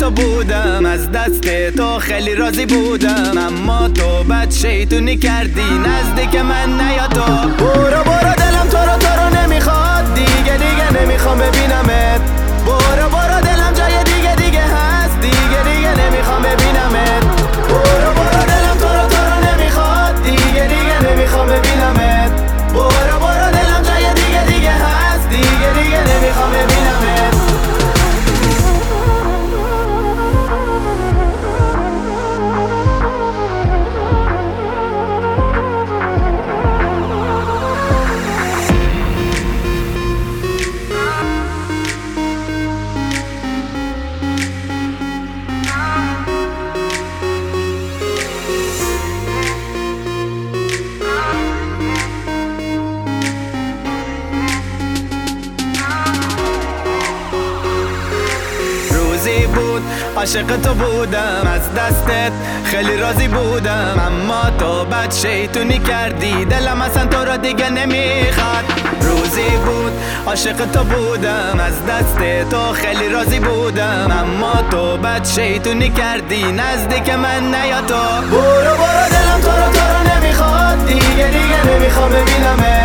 تو بودم، از دست تو خیلی راضی بودم، اما تو بد شیطونی کردی نزدیک من نیا تو. برو برو دلم تو رو نمیخواد، دیگه نمیخوام ببینمت. برو برو دلم جای دیگه هست، دیگه نمیخوام ببینمت. برو برو دلم تو رو نمیخواد، دیگه نمیخوام ببینمت. برو برو دلم جای دیگه هست، دیگه نمیخوام ببینمت. بود عاشق تو بودم، از دستت خیلی راضی بودم، اما تو بد شیطونی کردی دلم اصلا تو را دیگه نمیخواد. روزی بود عاشق تو بودم، از دست تو خیلی راضی بودم، اما تو بد شیطونی کردی نزدیک من نیا تو. برو برو دلم تو رو نمیخواد، دیگه نمیخوام ببینمت.